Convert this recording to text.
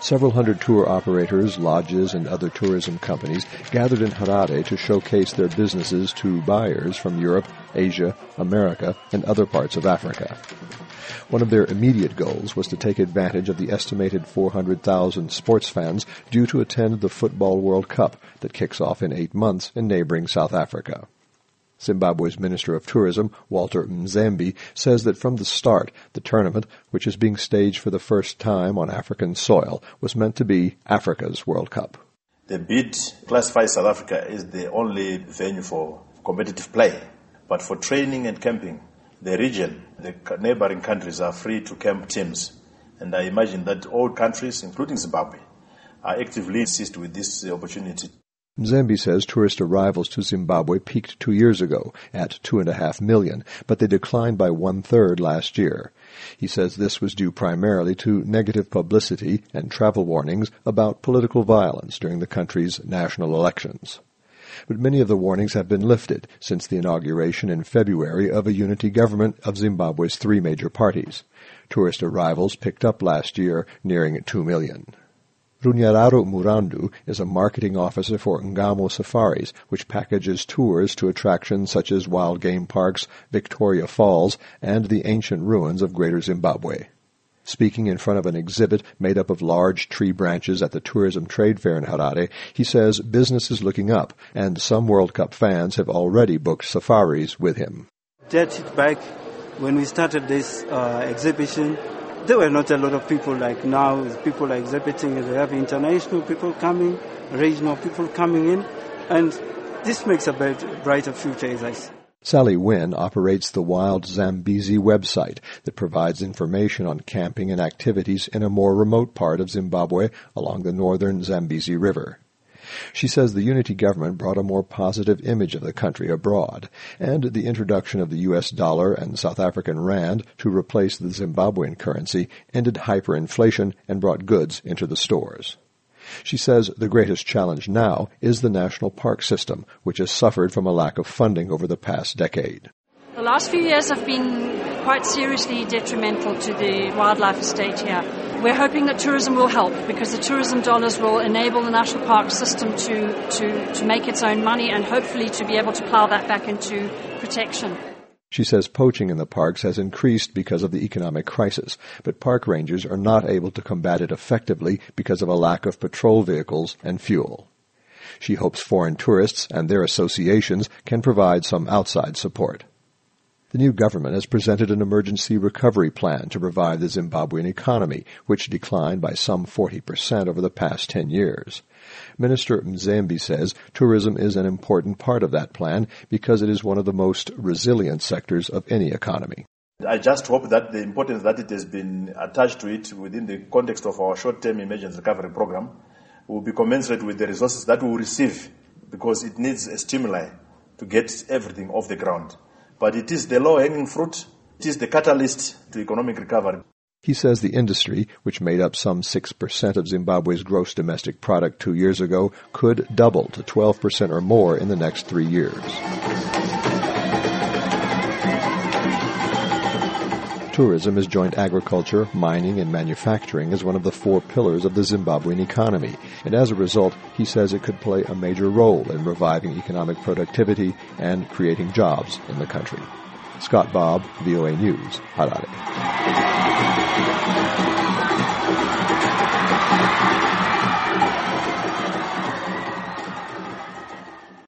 Several hundred tour operators, lodges, and other tourism companies gathered in Harare to showcase their businesses to buyers from Europe, Asia, America, and other parts of Africa. One of their immediate goals was to take advantage of the estimated 400,000 sports fans due to attend the Football World Cup that kicks off in 8 months in neighboring South Africa. Zimbabwe's Minister of Tourism, Walter Mzambi, says that from the start, the tournament, which is being staged for the first time on African soil, was meant to be Africa's World Cup. The bid classifies South Africa as the only venue for competitive play, but for training and camping, the region, the neighboring countries are free to camp teams. And I imagine that all countries, including Zimbabwe, are actively seized with this opportunity. Mzambi says tourist arrivals to Zimbabwe peaked 2 years ago at 2.5 million, but they declined by 1/3 last year. He says this was due primarily to negative publicity and travel warnings about political violence during the country's national elections. But many of the warnings have been lifted since the inauguration in February of a unity government of Zimbabwe's 3 major parties. Tourist arrivals picked up last year, nearing 2 million. Runyararo Murandu is a marketing officer for Ngamo Safaris, which packages tours to attractions such as wild game parks, Victoria Falls, and the ancient ruins of Greater Zimbabwe. Speaking in front of an exhibit made up of large tree branches at the Tourism Trade Fair in Harare, he says business is looking up, and some World Cup fans have already booked safaris with him. Dated back when we started this exhibition, there were not a lot of people like now. People are exhibiting, they have international people coming, regional people coming in, and this makes a brighter future, as I say. Sally Wynn operates the Wild Zambezi website that provides information on camping and activities in a more remote part of Zimbabwe along the northern Zambezi River. She says the unity government brought a more positive image of the country abroad, and the introduction of the U.S. dollar and South African rand to replace the Zimbabwean currency ended hyperinflation and brought goods into the stores. She says the greatest challenge now is the national park system, which has suffered from a lack of funding over the past decade. The last few years have been quite seriously detrimental to the wildlife estate here. We're hoping that tourism will help, because the tourism dollars will enable the national park system to make its own money and hopefully to be able to plow that back into protection. She says poaching in the parks has increased because of the economic crisis, but park rangers are not able to combat it effectively because of a lack of patrol vehicles and fuel. She hopes foreign tourists and their associations can provide some outside support. The new government has presented an emergency recovery plan to revive the Zimbabwean economy, which declined by some 40% over the past 10 years. Minister Mzambi says tourism is an important part of that plan because it is one of the most resilient sectors of any economy. I just hope that the importance that it has been attached to it within the context of our short-term emergency recovery program will be commensurate with the resources that we will receive, because it needs a stimuli to get everything off the ground. But it is the low-hanging fruit. It is the catalyst to economic recovery. He says the industry, which made up some 6% of Zimbabwe's gross domestic product 2 years ago, could double to 12% or more in the next 3 years. Tourism has joined agriculture, mining, and manufacturing as one of the 4 pillars of the Zimbabwean economy, and as a result, he says it could play a major role in reviving economic productivity and creating jobs in the country. Scott Bobb, VOA News, Harare.